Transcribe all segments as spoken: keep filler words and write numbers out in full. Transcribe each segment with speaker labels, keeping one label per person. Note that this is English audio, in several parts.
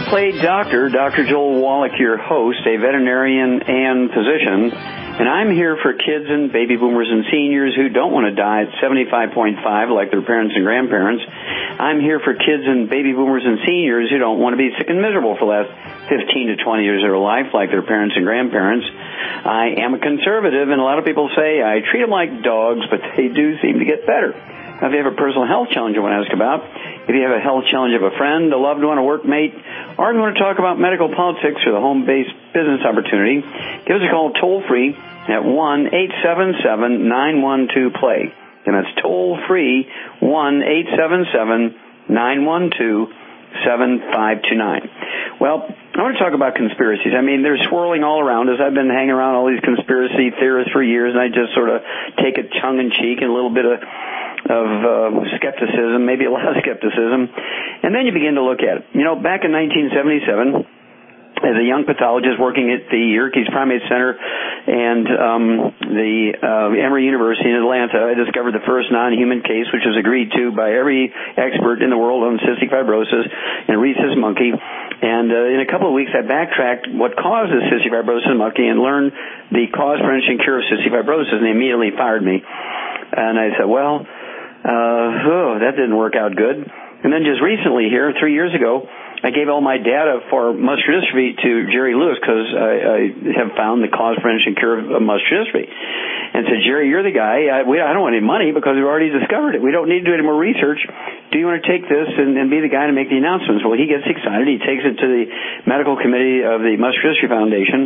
Speaker 1: Play Doctor, Doctor Joel Wallach, your host, a veterinarian and physician, and I'm here for kids and baby boomers and seniors who don't want to die at seventy-five point five like their parents and grandparents. I'm here for kids and baby boomers and seniors who don't want to be sick and miserable for the last fifteen to twenty years of their life like their parents and grandparents. I am a conservative, and a lot of people say I treat them like dogs, but they do seem to get better. Now, if you have a personal health challenge you want to ask about, if you have a health challenge of a friend, a loved one, a workmate, or if you want to talk about medical politics or the home-based business opportunity, give us a call toll-free at one eight seven seven nine one two play. And that's toll-free, one eight seven seven nine one two seven five two nine. Well, I want to talk about conspiracies. I mean, they're swirling all around us. I've been hanging around all these conspiracy theorists for years, and I just sort of take it tongue-in-cheek and a little bit of of uh, skepticism, maybe a lot of skepticism, and then you begin to look at it. You know, back in nineteen seventy-seven, as a young pathologist working at the Yerkes Primate Center and um, the uh, Emory University in Atlanta, I discovered the first non-human case, which was agreed to by every expert in the world on cystic fibrosis and rhesus monkey. And uh, in a couple of weeks, I backtracked what causes cystic fibrosis in monkey and learned the cause, prevention, and cure of cystic fibrosis, and they immediately fired me. And I said, well, Uh, oh, that didn't work out good. And then just recently here, three years ago, I gave all my data for muscular dystrophy to Jerry Lewis because I, I have found the cause, prevention, cure of muscular dystrophy. And said, Jerry, you're the guy. I, we, I don't want any money because we've already discovered it. We don't need to do any more research. Do you want to take this and, and be the guy to make the announcements? Well, he gets excited. He takes it to the medical committee of the Muscular Dystrophy Foundation.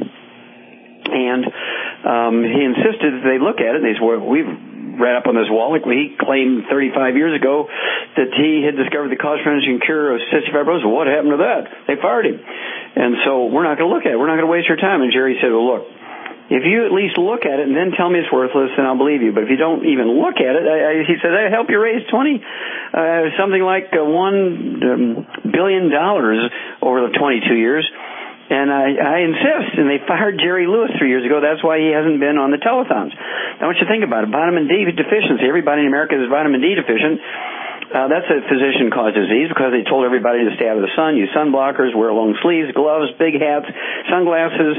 Speaker 1: And um, he insisted that they look at it. And they said, well, we've read up on this wall. Like he claimed thirty-five years ago that he had discovered the cause, prevention, and cure of cystic fibrosis. What happened to that? They fired him. And so we're not going to look at it. We're not going to waste your time. And Jerry said, well, look, if you at least look at it and then tell me it's worthless, then I'll believe you. But if you don't even look at it, I, I, he said, I help you raise twenty, uh, something like uh, one um, billion dollars over the twenty-two years. And I, I insist, and they fired Jerry Lewis three years ago. That's why he hasn't been on the telethons. Now, I want you to think about it. Vitamin D deficiency. Everybody in America is vitamin D deficient. Uh, that's a physician-caused disease because they told everybody to stay out of the sun, use sun blockers, wear long sleeves, gloves, big hats, sunglasses,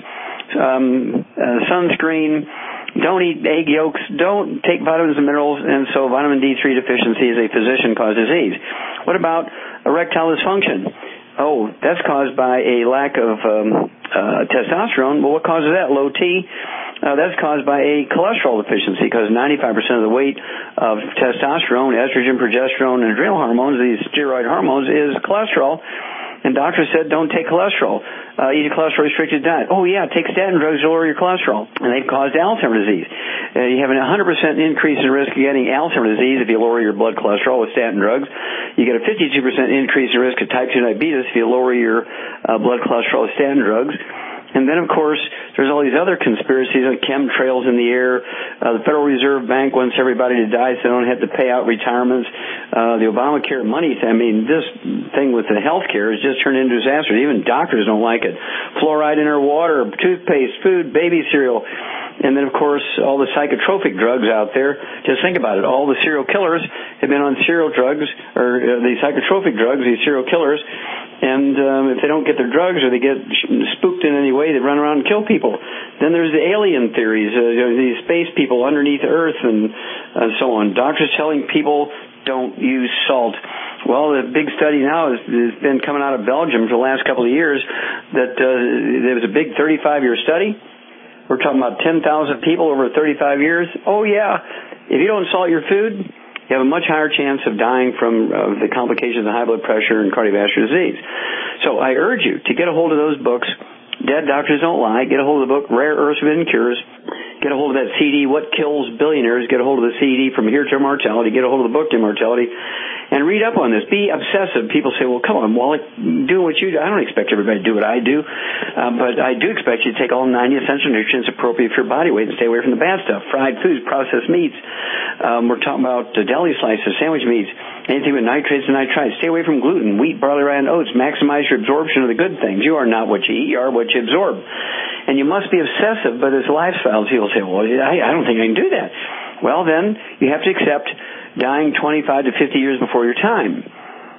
Speaker 1: um, uh, sunscreen. Don't eat egg yolks. Don't take vitamins and minerals. And so vitamin D three deficiency is a physician-caused disease. What about erectile dysfunction? Oh, that's caused by a lack of um, uh, testosterone. Well, what causes that? Low T. Uh, that's caused by a cholesterol deficiency because ninety-five percent of the weight of testosterone, estrogen, progesterone, and adrenal hormones, these steroid hormones, is cholesterol. And doctors said, don't take cholesterol. Uh, eat a cholesterol-restricted diet. Oh, yeah, take statin drugs to lower your cholesterol. And they've caused Alzheimer's disease. Uh, you have a one hundred percent increase in risk of getting Alzheimer's disease if you lower your blood cholesterol with statin drugs. You get a fifty-two percent increase in risk of type two diabetes if you lower your uh, blood cholesterol with statin drugs. And then, of course, there's all these other conspiracies on chemtrails in the air. Uh, the Federal Reserve Bank wants everybody to die so they don't have to pay out retirements. Uh, the Obamacare money, I mean, this thing with the health care has just turned into a disaster. Even doctors don't like it. Fluoride in our water, toothpaste, food, baby cereal. And then, of course, all the psychotropic drugs out there. Just think about it. All the serial killers have been on serial drugs, or uh, the psychotropic drugs, these serial killers. And um, if they don't get their drugs or they get spooked in any way, they run around and kill people. Then there's the alien theories, uh, you know, these space people underneath Earth and uh, so on. Doctors telling people don't use salt. Well, the big study now has, has been coming out of Belgium for the last couple of years that uh, there was a big thirty-five year study. We're talking about ten thousand people over thirty-five years. Oh, yeah. If you don't salt your food, you have a much higher chance of dying from uh, the complications of high blood pressure and cardiovascular disease. So I urge you to get a hold of those books. Dead Doctors Don't Lie. Get a hold of the book, Rare Earths Forbidden Cures. Get a hold of that C D, What Kills Billionaires. Get a hold of the C D, From Here to Immortality. Get a hold of the book, Immortality. And read up on this. Be obsessive. People say, well, come on, Wallach, doing what you do. I don't expect everybody to do what I do. Uh, but I do expect you to take all ninety essential nutrients appropriate for your body weight and stay away from the bad stuff. Fried foods, processed meats. Um, we're talking about uh, deli slices, sandwich meats, anything with nitrates and nitrites. Stay away from gluten, wheat, barley, rye, and oats. Maximize your absorption of the good things. You are not what you eat. You are what you absorb. And you must be obsessive, but as lifestyles, people say, well, I, I don't think I can do that. Well, then you have to accept dying twenty-five to fifty years before your time.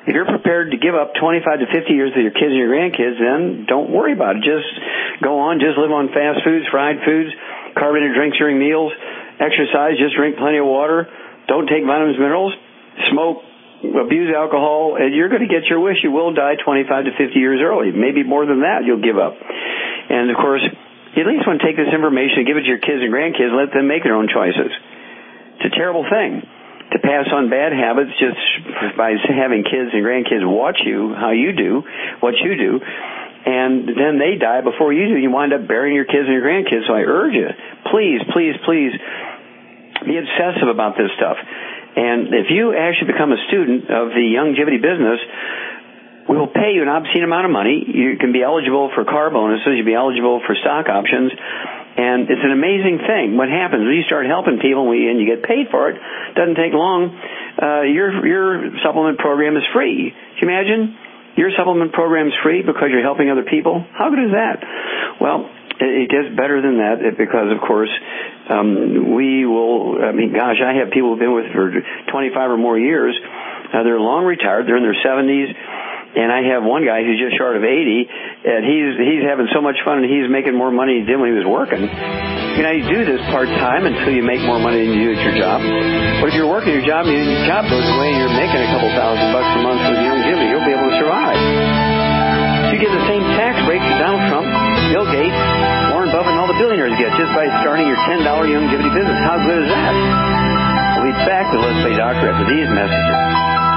Speaker 1: If you're prepared to give up twenty-five to fifty years of your kids and your grandkids, then don't worry about it. Just go on, just live on fast foods, fried foods, carbonated drinks during meals, exercise, just drink plenty of water, don't take vitamins, minerals, smoke, abuse alcohol, and you're going to get your wish. You will die twenty-five to fifty years early. Maybe more than that you'll give up. And, of course, you at least want to take this information and give it to your kids and grandkids and let them make their own choices. It's a terrible thing to pass on bad habits just by having kids and grandkids watch you, how you do, what you do, and then they die before you do. You wind up burying your kids and your grandkids. So I urge you, please, please, please be obsessive about this stuff. And if you actually become a student of the Youngevity business, we will pay you an obscene amount of money. You can be eligible for car bonuses. You'll be eligible for stock options. And it's an amazing thing. What happens when you start helping people and you get paid for it, doesn't take long, uh, your your supplement program is free. Can you imagine? Your supplement program is free because you're helping other people? How good is that? Well, it gets better than that because, of course, um, we will, I mean, gosh, I have people who've been with for twenty-five or more years. Uh, they're long retired. They're in their seventies. And I have one guy who's just short of eighty, and he's he's having so much fun, and he's making more money than he did when he was working. You know, you do this part-time until you make more money than you do at your job. But if you're working your job and your job goes away and you're making a couple thousand bucks a month with Youngevity, you'll be able to survive. You get the same tax breaks that Donald Trump, Bill Gates, Warren Buffett, and all the billionaires get just by starting your ten dollar Youngevity business. How good is that? We'll be back with Let's Play Doctor after these messages.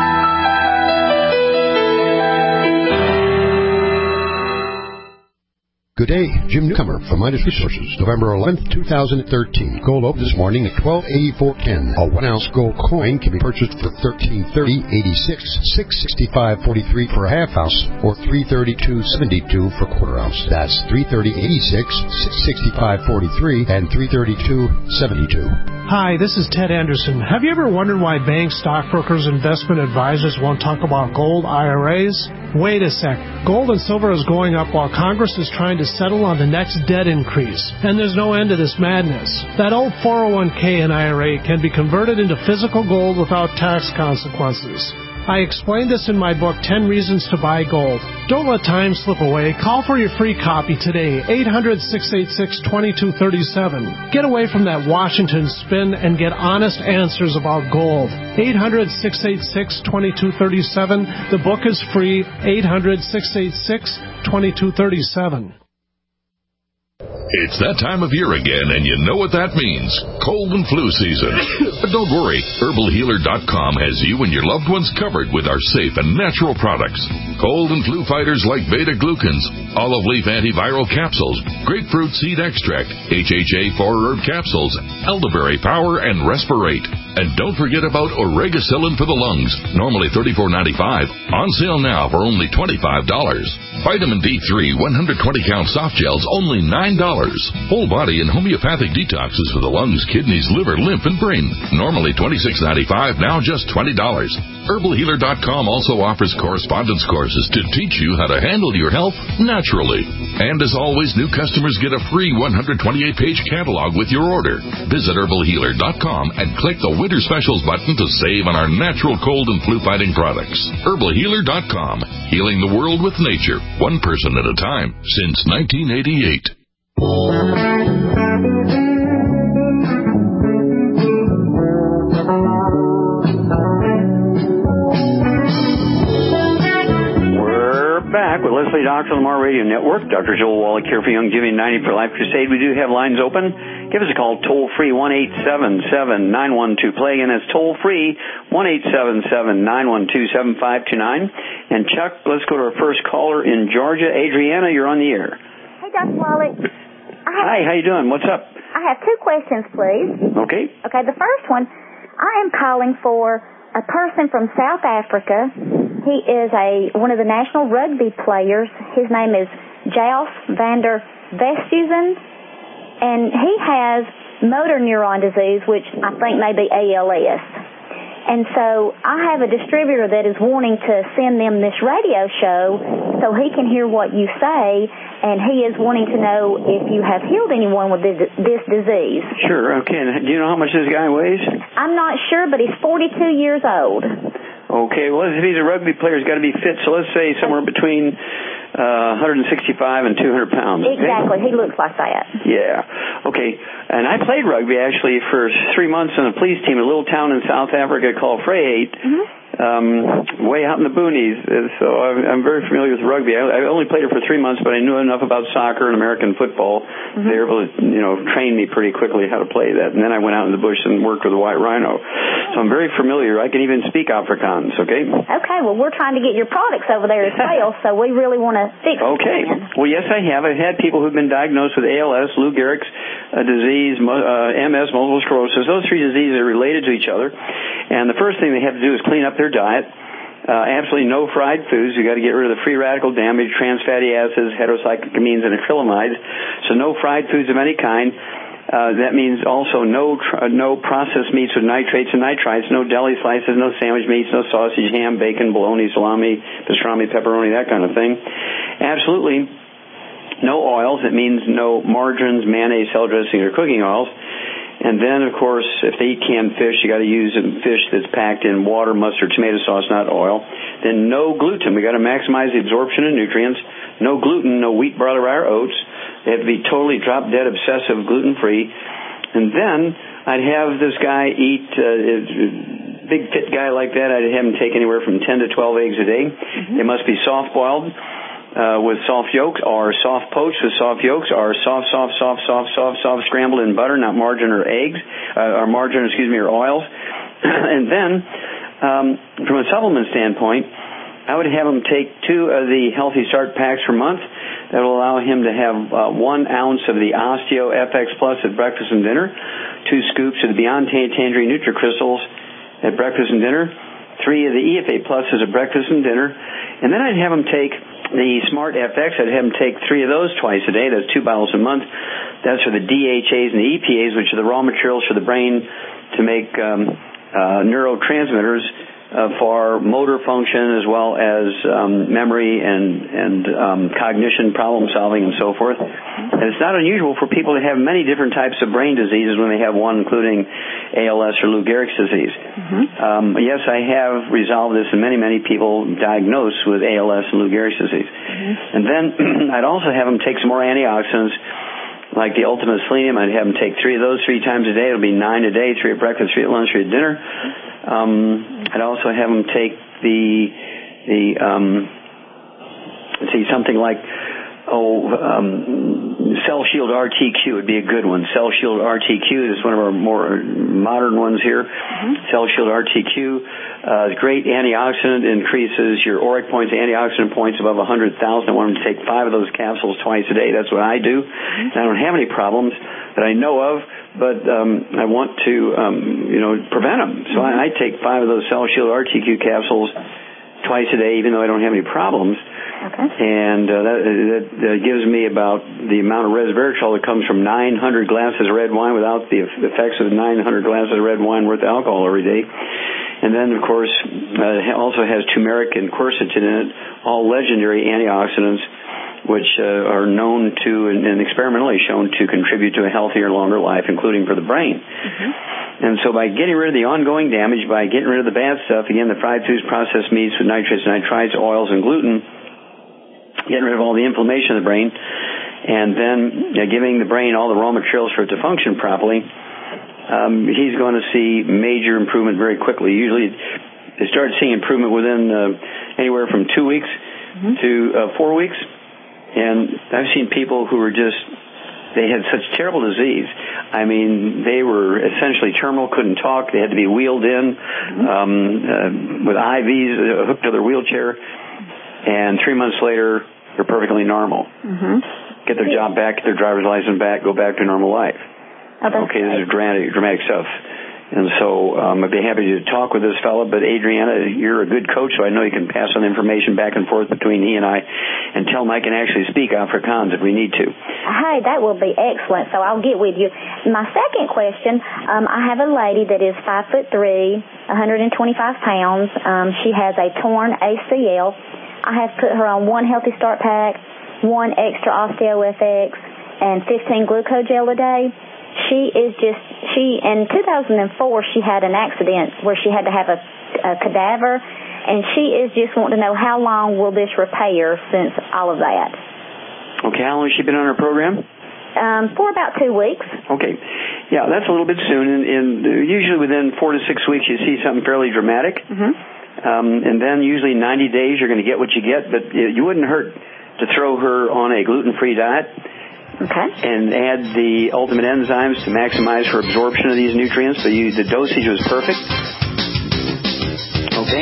Speaker 2: Good day, Jim Newcomer from Midas Resources, November eleventh, two thousand thirteen. Gold opened this morning at twelve eighty-four ten. A one ounce gold coin can be purchased for thirteen thirty eighty-six, six sixty-five forty-three for a half ounce, or three thirty-two seventy-two for quarter ounce. That's three thirty eighty-six, six sixty-five forty-three, and three thirty-two seventy-two.
Speaker 3: Hi, this is Ted Anderson. Have you ever wondered why banks, stockbrokers, investment advisors won't talk about gold I R As? Wait a sec. Gold and silver is going up while Congress is trying to settle on the next debt increase. And there's no end to this madness. That old four oh one k and I R A can be converted into physical gold without tax consequences. I explained this in my book, ten Reasons to Buy Gold. Don't let time slip away. Call for your free copy today, eight hundred, six eight six, two two three seven. Get away from that Washington spin and get honest answers about gold. eight hundred, six eight six, two two three seven. The book is free, eight hundred, six eight six, two two three seven.
Speaker 4: It's that time of year again, and you know what that means. Cold and flu season. But don't worry. Herbal Healer dot com has you and your loved ones covered with our safe and natural products. Cold and flu fighters like beta-glucans, olive leaf antiviral capsules, grapefruit seed extract, H H A four herb capsules, elderberry power, and Respirate. And don't forget about Oregacillin for the lungs, normally thirty-four ninety-five, on sale now for only twenty-five dollars. Vitamin D three one hundred twenty count soft gels, only nine dollars. Whole body and homeopathic detoxes for the lungs, kidneys, liver, lymph, and brain, normally twenty-six ninety-five, now just twenty dollars. Herbal Healer dot com also offers correspondence courses to teach you how to handle your health naturally. And as always, new customers get a free one hundred twenty-eight page catalog with your order. Visit Herbal Healer dot com and click the Winter Specials button to save on our natural cold and flu fighting products. Herbal Healer dot com, healing the world with nature, one person at a time, since nineteen eighty-eight.
Speaker 1: Back with Leslie Doctor on the Mar Radio Network. Doctor Joel Wallach here for Youngevity ninety for Life Crusade. We do have lines open. Give us a call toll free one eight seven seven, nine one two, play. And that's toll free one eight seven seven, nine one two, seven five two nine. And Chuck, let's go to our first caller in Georgia. Adriana, you're on the air.
Speaker 5: Hey, Doctor Wallach.
Speaker 1: Hi, how you doing? What's up?
Speaker 5: I have two questions, please.
Speaker 1: Okay.
Speaker 5: Okay, the first one, I am calling for a person from South Africa. He is a one of the national rugby players. His name is Jals van der Westhuizen, and he has motor neuron disease, which I think may be A L S. And so I have a distributor that is wanting to send them this radio show so he can hear what you say, and he is wanting to know if you have healed anyone with this, this disease.
Speaker 1: Sure, okay. Do you know how much this guy weighs?
Speaker 5: I'm not sure, but he's forty-two years old.
Speaker 1: Okay, well, if he's a rugby player, he's got to be fit. So let's say somewhere between uh, one sixty-five and two hundred pounds. Okay?
Speaker 5: Exactly. He looks like that.
Speaker 1: Yeah. Okay. And I played rugby, actually, for three months on a police team in a little town in South Africa called Vryheid. Mm-hmm. Um, way out in the boonies, so I'm, I'm very familiar with rugby. I, I only played it for three months, but I knew enough about soccer and American football. Mm-hmm. They were able to, you know, train me pretty quickly how to play that. And then I went out in the bush and worked with the White Rhino. So I'm very familiar. I can even speak Afrikaans, okay?
Speaker 5: Okay, well, we're trying to get your products over there as well, so we really want to fix it.
Speaker 1: Okay. Well, yes, I have. I've had people who've been diagnosed with A L S, Lou Gehrig's uh, disease, uh, M S, multiple sclerosis. Those three diseases are related to each other. And the first thing they have to do is clean up their diet. Uh, absolutely no fried foods. You've got to get rid of the free radical damage, trans fatty acids, heterocyclamines, and acrylamides. So no fried foods of any kind. Uh, that means also no tr- no processed meats with nitrates and nitrites, no deli slices, no sandwich meats, no sausage, ham, bacon, bologna, salami, pastrami, pepperoni, that kind of thing. Absolutely no oils. It means no margarines, mayonnaise, salad dressing, or cooking oils. And then, of course, if they eat canned fish, you got to use a fish that's packed in water, mustard, tomato sauce, not oil. Then no gluten. We got to maximize the absorption of nutrients. No gluten, no wheat, barley, rye, or oats. They have to be totally drop-dead, obsessive, gluten-free. And then I'd have this guy eat, uh, a big fit guy like that, I'd have him take anywhere from ten to twelve eggs a day. Mm-hmm. They must be soft-boiled. Uh, with soft yolks, or soft poached with soft yolks, or soft, soft, soft, soft, soft, soft scrambled in butter, not margarine or eggs, uh, or margarine, excuse me, or oils. And then, um, from a supplement standpoint, I would have him take two of the Healthy Start packs per month. That will allow him to have uh, one ounce of the Osteo F X Plus at breakfast and dinner, two scoops of the Beyond Tangerine NutriCrystals at breakfast and dinner, three of the E F A Pluses at breakfast and dinner, and then I'd have him take the Smart F X. I'd have him take three of those twice a day. That's two bottles a month. That's for the D H As and the E P As, which are the raw materials for the brain to make um, uh, neurotransmitters uh, for motor function as well as um, memory and, and um, cognition, problem solving, and so forth. And it's not unusual for people to have many different types of brain diseases when they have one, including A L S or Lou Gehrig's disease. Mm-hmm. Um, yes, I have resolved this in many, many people diagnosed with A L S and Lou Gehrig's disease. Mm-hmm. And then I'd also have them take some more antioxidants, like the Ultimate Selenium. I'd have them take three of those three times a day. It'll be nine a day, three at breakfast, three at lunch, three at dinner. Um, I'd also have them take the, the um, let's see, something like, oh, um, Cell Shield R T Q would be a good one. Cell Shield R T Q is one of our more modern ones here. Mm-hmm. Cell Shield R T Q, uh, great antioxidant, increases your auric points, antioxidant points above one hundred thousand. I want them to take five of those capsules twice a day. That's what I do. Mm-hmm. And I don't have any problems that I know of, but um, I want to, um, you know, prevent them. So mm-hmm. I, I take five of those Cell Shield R T Q capsules twice a day, even though I don't have any problems. Okay. And uh, that, that, that gives me about the amount of resveratrol that comes from nine hundred glasses of red wine without the effects of nine hundred glasses of red wine worth of alcohol every day. And then, of course, uh, it also has turmeric and quercetin in it, all legendary antioxidants, which uh, are known to and, and experimentally shown to contribute to a healthier, longer life, including for the brain. Mm-hmm. And so by getting rid of the ongoing damage, by getting rid of the bad stuff, again, the fried foods, processed meats with nitrates, nitrites, oils, and gluten, getting rid of all the inflammation of the brain, and then uh, giving the brain all the raw materials for it to function properly, um, he's going to see major improvement very quickly. Usually they start seeing improvement within uh, anywhere from two weeks mm-hmm. to uh, four weeks. And I've seen people who were just, they had such terrible disease. I mean, they were essentially terminal, couldn't talk. They had to be wheeled in mm-hmm. um, uh, with I Vs uh, hooked to their wheelchair. And three months later, they're perfectly normal. Mm-hmm. Get their job back, get their driver's license back, go back to normal life. Oh, okay, this is dramatic, dramatic stuff. And so um, I'd be happy to talk with this fellow, but Adriana, you're a good coach, so I know you can pass on information back and forth between he and I and tell him I can actually speak Afrikaans if we need to.
Speaker 5: Hey, that will be excellent, so I'll get with you. My second question, um, I have a lady that is five foot three, one hundred twenty-five pounds. Um, she has a torn A C L. I have put her on one Healthy Start pack, one extra Osteo F X, and fifteen Glucogel a day. She is just, she, in two thousand four, she had an accident where she had to have a, a cadaver and she is just wanting to know how long will this repair since all of that.
Speaker 1: Okay, how long has she been on her program?
Speaker 5: Um, for about two weeks.
Speaker 1: Okay. Yeah, that's a little bit soon. And, and usually within four to six weeks you see something fairly dramatic.
Speaker 5: Mm-hmm.
Speaker 1: Um, and then usually ninety days you're going to get what you get. But you wouldn't hurt to throw her on a gluten-free diet.
Speaker 5: Okay.
Speaker 1: And add the ultimate enzymes to maximize her absorption of these nutrients. So you, the dosage was perfect. Okay.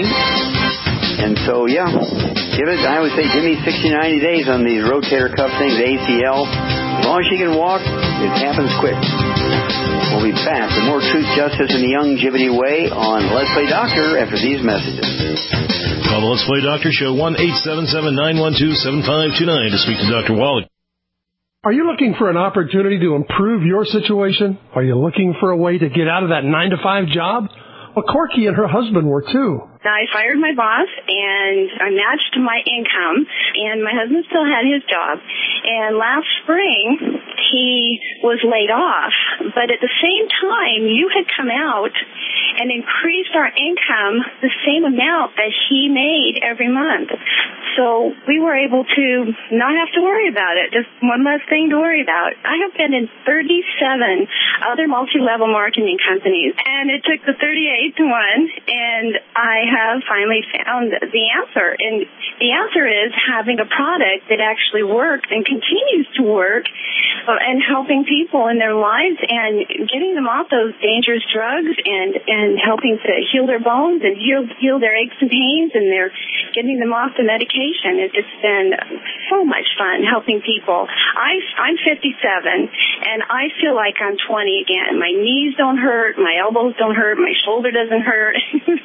Speaker 1: And so, yeah, give it, I always say, give me sixty, ninety days on these rotator cuff things, A C L. As long as she can walk, it happens quick. We'll be back with more Truth, Justice, and the Youngevity Way on Let's Play Doctor after these messages.
Speaker 6: Call the Let's Play Doctor Show, one eight seven seven, nine one two, seven five two nine to speak to Doctor Wallach.
Speaker 3: Are you looking for an opportunity to improve your situation? Are you looking for a way to get out of that nine to five job? Well, Corky and her husband were too.
Speaker 7: I fired my boss, and I matched my income, and my husband still had his job. And last spring, he was laid off. But at the same time, you had come out and increased our income the same amount that he made every month. So we were able to not have to worry about it, just one less thing to worry about. I have been in thirty-seven other multi-level marketing companies, and it took the thirty-eighth one, and I have finally found the answer. And the answer is having a product that actually works and continues to work uh, and helping people in their lives and getting them off those dangerous drugs and, and helping to heal their bones and heal, heal their aches and pains, and they're getting them off the medication. It's just been so much fun helping people. I, I'm fifty-seven, and I feel like I'm twenty again. My knees don't hurt, my elbows don't hurt, my shoulder doesn't hurt.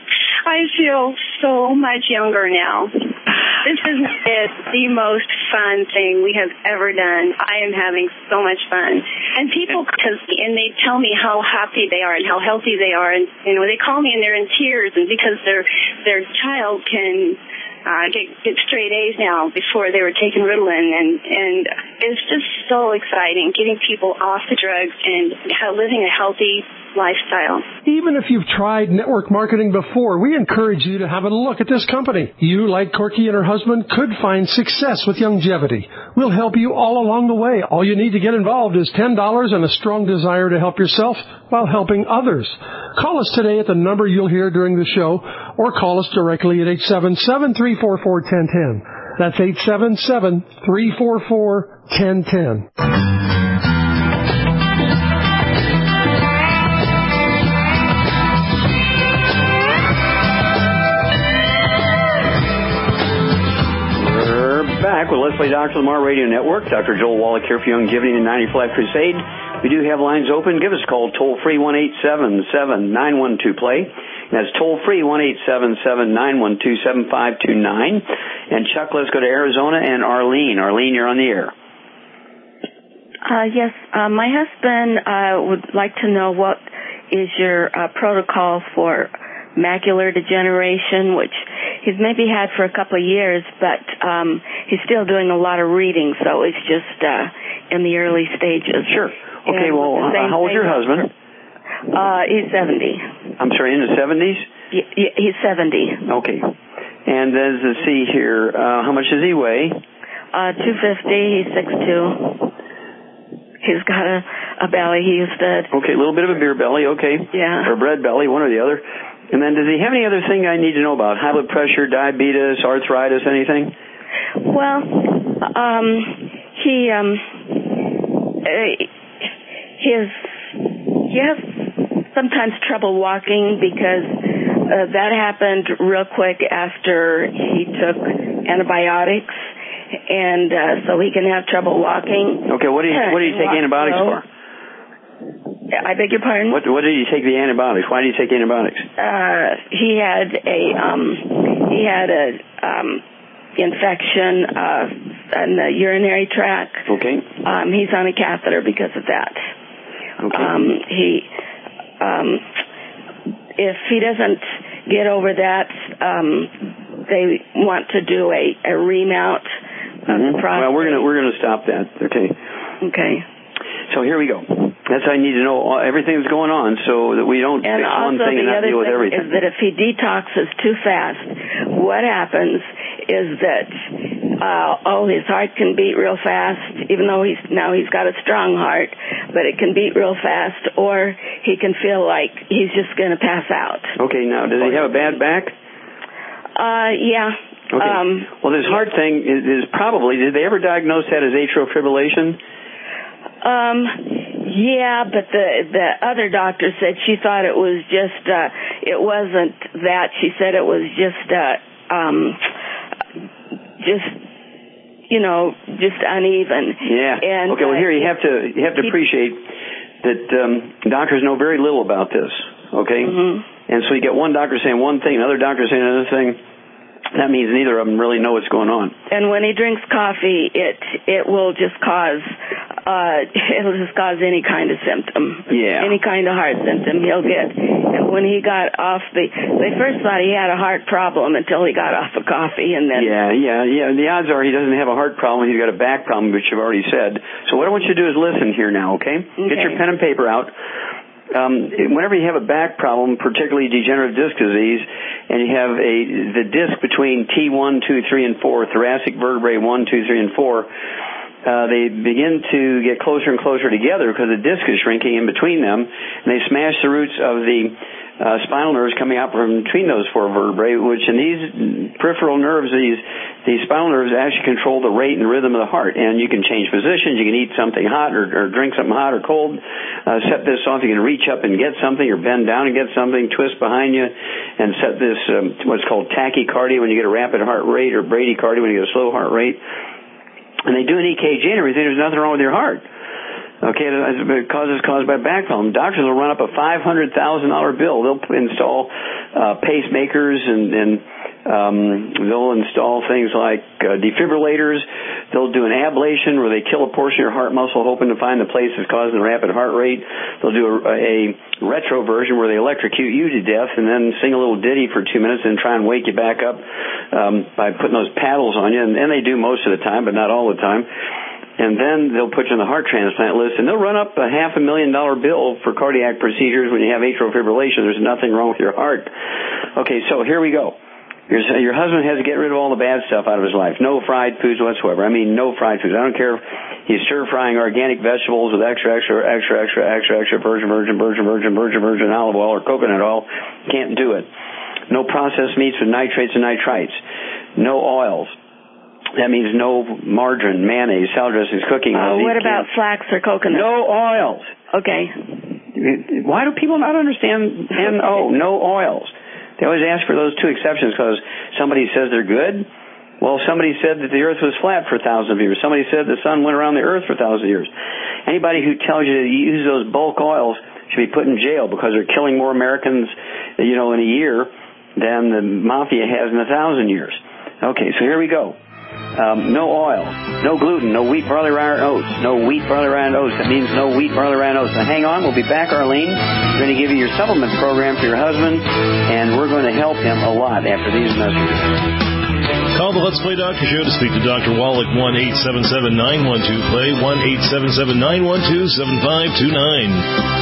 Speaker 7: I feel so much younger now. This is it, the most fun thing we have ever done. I am having so much fun. And people, cause, and they tell me how happy they are and how healthy they are. And, you know, they call me and they're in tears, and because their their child can uh, get, get straight A's now before they were taking Ritalin. And, and it's just so exciting getting people off the drugs and how, living a healthy lifestyle.
Speaker 3: Even if you've tried network marketing before, we encourage you to have a look at this company. You, like Corky and her husband, could find success with Youngevity. We'll help you all along the way. All you need to get involved is ten dollars and a strong desire to help yourself while helping others. Call us today at the number you'll hear during the show, or call us directly at eight seven seven, three four four, one zero one zero. That's eight seven seven, three four four, one zero one zero.
Speaker 1: Back with Let's Play Doctor Lamar Radio Network. Doctor Joel Wallach here for Youngevity and ninety Flat Crusade. We do have lines open. Give us a call toll-free one eight seven seven, nine one two, play. That's toll-free one eight seven seven, nine one two, seven five two nine. And Chuck, let's go to Arizona and Arlene. Arlene, you're on the air.
Speaker 8: Uh, yes, uh, my husband uh, would like to know what is your uh, protocol for macular degeneration, which he's maybe had for a couple of years, but um, he's still doing a lot of reading, so it's just uh, in the early stages.
Speaker 1: Sure. Okay, and well, uh, how old's your husband?
Speaker 8: Uh, he's seventy.
Speaker 1: I'm sorry, in the seventies?
Speaker 8: Y- y- he's seventy.
Speaker 1: Okay. And then, let's see here, uh, how much does he weigh?
Speaker 8: Uh, two fifty, he's six two. He's got a, a belly, he used to...
Speaker 1: Okay, a little bit of a beer belly, okay.
Speaker 8: Yeah.
Speaker 1: Or bread belly, one or the other. And then does he have any other thing I need to know about? High blood pressure, diabetes, arthritis, anything?
Speaker 8: Well, um, he, um, uh, his, he has sometimes trouble walking because uh, that happened real quick after he took antibiotics, and uh, so he can have trouble walking.
Speaker 1: Okay, what do you, what do you take antibiotics slow. for?
Speaker 8: I beg your pardon?
Speaker 1: What, what did you take the antibiotics? Why did you take antibiotics?
Speaker 8: Uh, he had a, um, he had a, um, infection, uh, in the urinary tract.
Speaker 1: Okay.
Speaker 8: Um, he's on a catheter because of that.
Speaker 1: Okay.
Speaker 8: Um, he, um, if he doesn't get over that, um, they want to do a, a remount of
Speaker 1: mm-hmm.
Speaker 8: the prostate.
Speaker 1: Well, we're gonna, we're gonna stop that. Okay.
Speaker 8: Okay.
Speaker 1: So here we go. That's how I need to know everything that's going on so that we don't
Speaker 8: and
Speaker 1: fix one thing and not deal with everything.
Speaker 8: And also the other thing is that if he detoxes too fast, what happens is that, uh, oh, his heart can beat real fast, even though he's now he's got a strong heart, but it can beat real fast, or he can feel like he's just going to pass out.
Speaker 1: Okay, now, does he have a bad back?
Speaker 8: Uh, yeah.
Speaker 1: Okay.
Speaker 8: Um,
Speaker 1: well, this heart thing is, is probably, did they ever diagnose that as atrial fibrillation?
Speaker 8: Um, yeah, but the the other doctor said she thought it was just, uh, it wasn't that. She said it was just, uh, um, just, you know, just uneven.
Speaker 1: Yeah.
Speaker 8: And,
Speaker 1: okay, well, here you
Speaker 8: uh,
Speaker 1: have to you have to appreciate that um, doctors know very little about this, okay?
Speaker 8: Mm-hmm.
Speaker 1: And so you get one doctor saying one thing, another doctor saying another thing. That means neither of them really know what's going on.
Speaker 8: And when he drinks coffee, it it will just cause uh it'll just cause any kind of symptom.
Speaker 1: Yeah.
Speaker 8: Any kind of heart symptom he'll get. And when he got off the, they first thought he had a heart problem until he got off of coffee, and then.
Speaker 1: Yeah, yeah, yeah. The odds are he doesn't have a heart problem. He's got a back problem, which you've already said. So what I want you to do is listen here now, okay?
Speaker 8: Okay.
Speaker 1: Get your pen and paper out. Um, whenever you have a back problem, particularly degenerative disc disease, and you have a the disc between T one, two, three, and four, thoracic vertebrae one, two, three, and four, uh, they begin to get closer and closer together because the disc is shrinking in between them, and they smash the roots of the uh, spinal nerves coming out from between those four vertebrae, which in these peripheral nerves, these these spinal nerves actually control the rate and rhythm of the heart. And you can change positions. You can eat something hot or, or drink something hot or cold. Uh, set this off. You can reach up and get something or bend down and get something, twist behind you, and set this um, what's called tachycardia when you get a rapid heart rate, or bradycardia when you get a slow heart rate. And they do an E K G and everything. There's nothing wrong with your heart. Okay, it causes caused by back problem. Doctors will run up a five hundred thousand dollar bill. They'll install uh, pacemakers and, and um, they'll install things like uh, defibrillators. They'll do an ablation where they kill a portion of your heart muscle, hoping to find the place that's causing the rapid heart rate. They'll do a, a retro version where they electrocute you to death and then sing a little ditty for two minutes and try and wake you back up um, by putting those paddles on you. And, and they do most of the time, but not all the time. And then they'll put you on the heart transplant list, and they'll run up a half a million dollar bill for cardiac procedures when you have atrial fibrillation. There's nothing wrong with your heart. Okay, so here we go. Your, your husband has to get rid of all the bad stuff out of his life. No fried foods whatsoever. I mean, no fried foods. I don't care if he's stir-frying organic vegetables with extra, extra, extra, extra, extra, extra virgin, virgin, virgin, virgin, virgin, virgin olive oil or coconut oil. Can't do it. No processed meats with nitrates and nitrites. No oils. That means no margarine, mayonnaise, salad dressings, cooking.
Speaker 8: Uh, what about flax or coconut?
Speaker 1: No oils.
Speaker 8: Okay.
Speaker 1: Why do people not understand N O? No oils. They always ask for those two exceptions because somebody says they're good. Well, somebody said that the earth was flat for thousands of years. Somebody said the sun went around the earth for thousands of years. Anybody who tells you to use those bulk oils should be put in jail because they're killing more Americans, you know, in a year than the mafia has in a thousand years. Okay, so here we go. Um, no oil, no gluten, no wheat, barley, rye, or oats. No wheat, barley, rye, and oats. That means no wheat, barley, rye, and oats. Now hang on, we'll be back, Arlene. We're going to give you your supplement program for your husband, and we're going to help him a lot after these messages.
Speaker 6: Call the Let's Play Doctor Show to speak to Doctor Wallach, one eight seven seven, nine one two, play, one eight seven seven, nine one two, seven five two nine.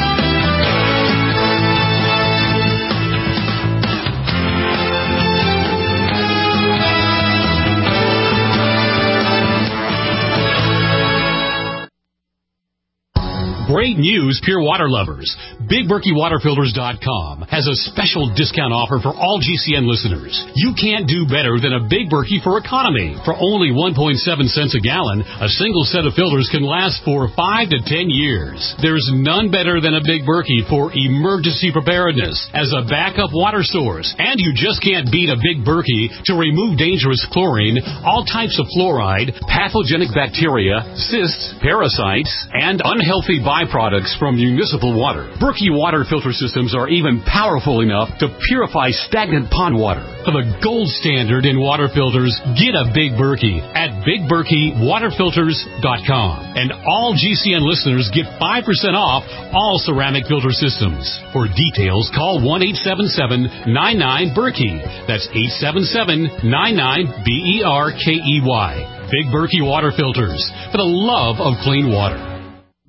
Speaker 9: Great news, Pure Water lovers. Big Berkey Water Filters dot com has a special discount offer for all G C N listeners. You can't do better than a Big Berkey for economy. For only one point seven cents a gallon, a single set of filters can last for five to ten years. There's none better than a Big Berkey for emergency preparedness as a backup water source. And you just can't beat a Big Berkey to remove dangerous chlorine, all types of fluoride, pathogenic bacteria, cysts, parasites, and unhealthy byproducts from municipal water. Berkey water filter systems are even powerful enough to purify stagnant pond water. For the gold standard in water filters, get a Big Berkey at Big Berkey Water Filters dot com. And all G C N listeners get five percent off all ceramic filter systems. For details, call one eight seven seven, nine nine, Berkey. That's eight seven seven, nine nine, B E R K E Y. Big Berkey Water Filters, for the love of clean water.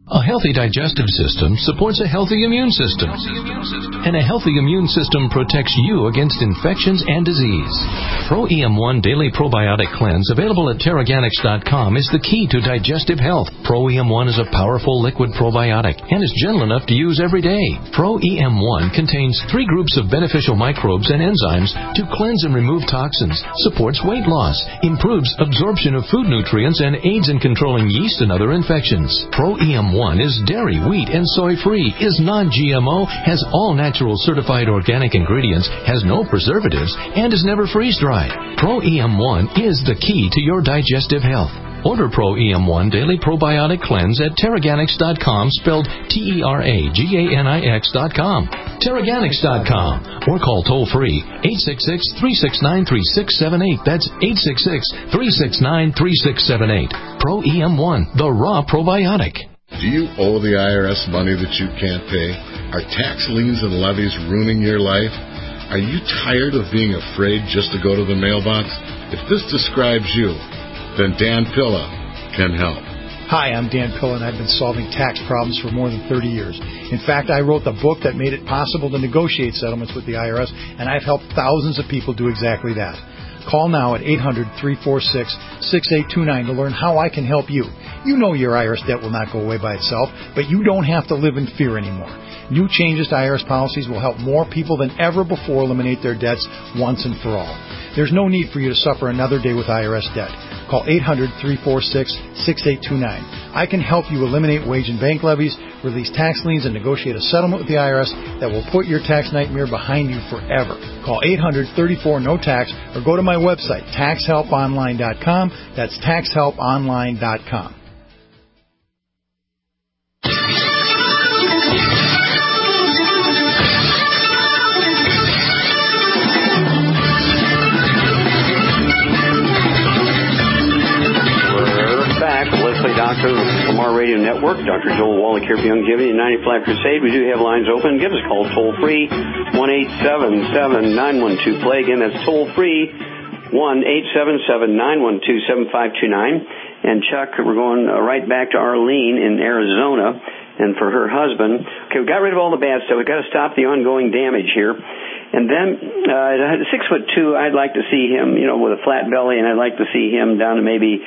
Speaker 10: A healthy digestive system supports a healthy immune system. And a healthy immune system protects you against infections and disease. Pro E M one Daily Probiotic Cleanse, available at Terraganics dot com, is the key to digestive health. Pro E M one is a powerful liquid probiotic and is gentle enough to use every day. Pro E M one contains three groups of beneficial microbes and enzymes to cleanse and remove toxins, supports weight loss, improves absorption of food nutrients, and aids in controlling yeast and other infections. Pro E M one is dairy, wheat, and soy-free, is non-G M O, has all natural certified organic ingredients, has no preservatives, and is never freeze-dried. Pro E M one is the key to your digestive health. Order Pro E M one Daily Probiotic Cleanse at Terraganics dot com, spelled T E R A G A N I X dot com. Terraganics dot com. Or call toll-free eight six six, three six nine, three six seven eight. That's eight six six, three six nine, three six seven eight. Pro E M one, the raw probiotic.
Speaker 11: Do you owe the I R S money that you can't pay? Are tax liens and levies ruining your life? Are you tired of being afraid just to go to the mailbox? If this describes you, then Dan Pilla can help.
Speaker 12: Hi, I'm Dan Pilla, and I've been solving tax problems for more than thirty years. In fact, I wrote the book that made it possible to negotiate settlements with the I R S, and I've helped thousands of people do exactly that. Call now at eight hundred, three four six, six eight two nine to learn how I can help you. You know your I R S debt will not go away by itself, but you don't have to live in fear anymore. New changes to I R S policies will help more people than ever before eliminate their debts once and for all. There's no need for you to suffer another day with I R S debt. Call eight hundred, three four six, six eight two nine. I can help you eliminate wage and bank levies, release tax liens, and negotiate a settlement with the I R S that will put your tax nightmare behind you forever. Call eight hundred, thirty-four, no tax or go to my website, tax help online dot com. That's tax help online dot com.
Speaker 1: Doctor from our radio network, Doctor Joel Wallach here for Youngevity and ninety-five Crusade. We do have lines open. Give us a call toll-free, one eight seven seven, nine one two, play. Again, that's toll-free, one eight seven seven, nine one two, seven five two nine. And Chuck, we're going right back to Arlene in Arizona, and for her husband. Okay, we got rid of all the bad stuff. We've got to stop the ongoing damage here. And then, uh, six foot two, I'd like to see him, you know, with a flat belly, and I'd like to see him down to maybe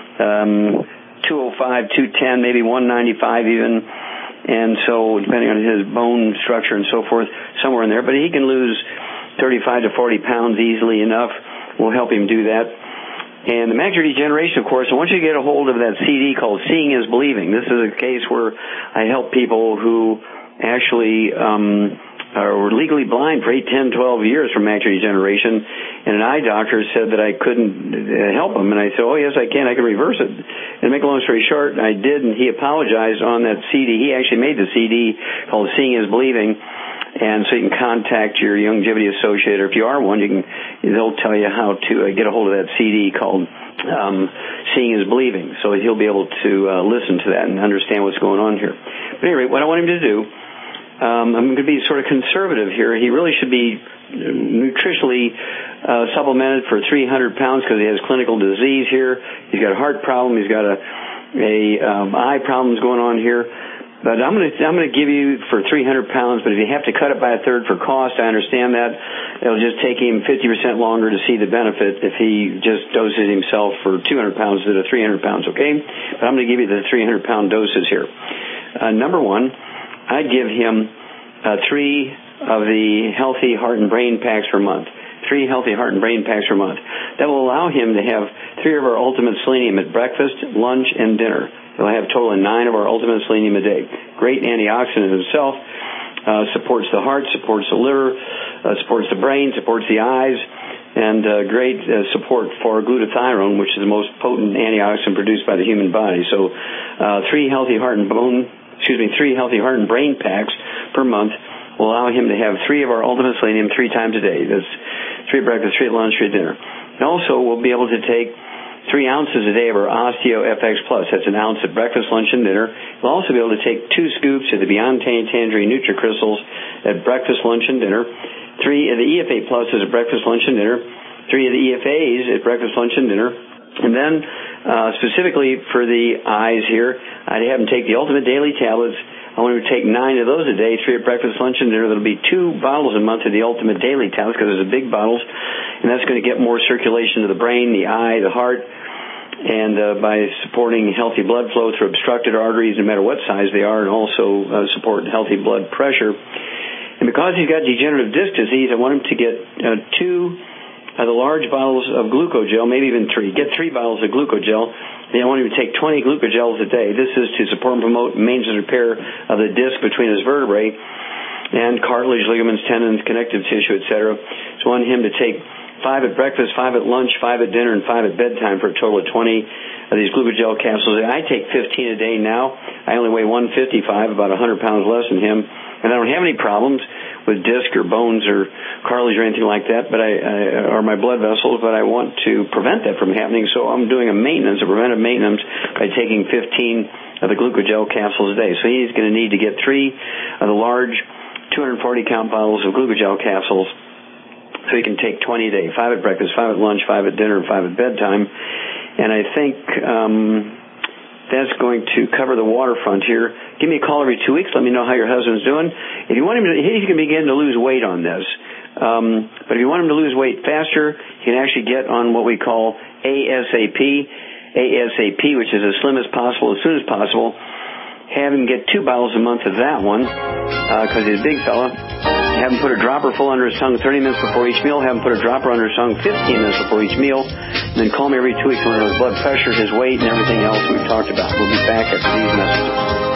Speaker 1: um two oh five, two ten, maybe one ninety-five even, and so depending on his bone structure and so forth, somewhere in there. But he can lose thirty-five to forty pounds easily enough. We'll help him do that. And the macular degeneration, of course, I want you to get a hold of that C D called Seeing is Believing. This is a case where I help people who actually um were legally blind for eight, ten, twelve years from macular degeneration, and an eye doctor said that I couldn't help them, and I said, oh, yes, I can. I can reverse it. And to make a long story short, I did, and he apologized on that C D. He actually made the C D called Seeing is Believing, and so you can contact your Youngevity associate, or if you are one, you can. They'll tell you how to uh, get a hold of that C D called um, Seeing is Believing, so he'll be able to uh, listen to that and understand what's going on here. But anyway, what I want him to do, Um, I'm going to be sort of conservative here. He really should be nutritionally uh, supplemented for three hundred pounds because he has clinical disease here. He's got a heart problem. He's got a, a um, eye problems going on here. But I'm going to I'm going to give you for three hundred pounds. But if you have to cut it by a third for cost, I understand that. It'll just take him fifty percent longer to see the benefit if he just doses himself for two hundred pounds instead of three hundred pounds. Okay, but I'm going to give you the three hundred pound doses here. Uh, number one, I'd give him uh, three of the healthy heart and brain packs per month. Three healthy heart and brain packs per month. That will allow him to have three of our Ultimate Selenium at breakfast, lunch, and dinner. He'll have a total of nine of our Ultimate Selenium a day. Great antioxidant himself. Uh, supports the heart, supports the liver, uh, supports the brain, supports the eyes, and uh, great uh, support for glutathione, which is the most potent antioxidant produced by the human body. So uh, three healthy heart and bone excuse me, three healthy heart and brain packs per month will allow him to have three of our Ultimate Selenium three times a day. That's three at breakfast, three at lunch, three at dinner. And also, we'll be able to take three ounces a day of our Osteo F X Plus. That's an ounce at breakfast, lunch, and dinner. We'll also be able to take two scoops of the Beyond Tangerine NutriCrystals at breakfast, lunch, and dinner. Three of the E F A Pluses at breakfast, lunch, and dinner. Three of the E F As at breakfast, lunch, and dinner. And then uh, specifically for the eyes here, I'd have them take the Ultimate Daily Tablets. I want to take nine of those a day, three at breakfast, lunch, and dinner. There'll be two bottles a month of the Ultimate Daily Tablets because there's a big bottles, and that's going to get more circulation to the brain, the eye, the heart, and uh, by supporting healthy blood flow through obstructed arteries, no matter what size they are, and also uh, support healthy blood pressure. And because he's got degenerative disc disease, I want him to get uh, two of the large bottles of glucogel, maybe even three. Get three bottles of glucogel. I want him to take twenty glucogels a day. This is to support and promote maintenance and repair of the disc between his vertebrae and cartilage, ligaments, tendons, connective tissue, et cetera. So I want him to take five at breakfast, five at lunch, five at dinner, and five at bedtime for a total of twenty of these glucogel capsules. I take fifteen a day now. I only weigh one fifty-five, about one hundred pounds less than him, and I don't have any problems with disc or bones or cartilage or anything like that, but I, I or my blood vessels, but I want to prevent that from happening, so I'm doing a maintenance, a preventive maintenance by taking fifteen of the glucogel capsules a day. So he's going to need to get three of the large two hundred forty count bottles of glucogel capsules so he can take twenty a day, five at breakfast, five at lunch, five at dinner, and five at bedtime. And I think um, that's going to cover the waterfront here. Give me a call every two weeks. Let me know how your husband's doing. If you want him to, he's going to begin to lose weight on this. Um, but if you want him to lose weight faster, you can actually get on what we call ASAP, ASAP, which is as slim as possible, as soon as possible. Have him get two bottles a month of that one, because uh, he's a big fella. Have him put a dropper full under his tongue thirty minutes before each meal. Have him put a dropper under his tongue fifteen minutes before each meal. And then call me every two weeks to learn his blood pressure, his weight, and everything else we've talked about. We'll be back after these messages.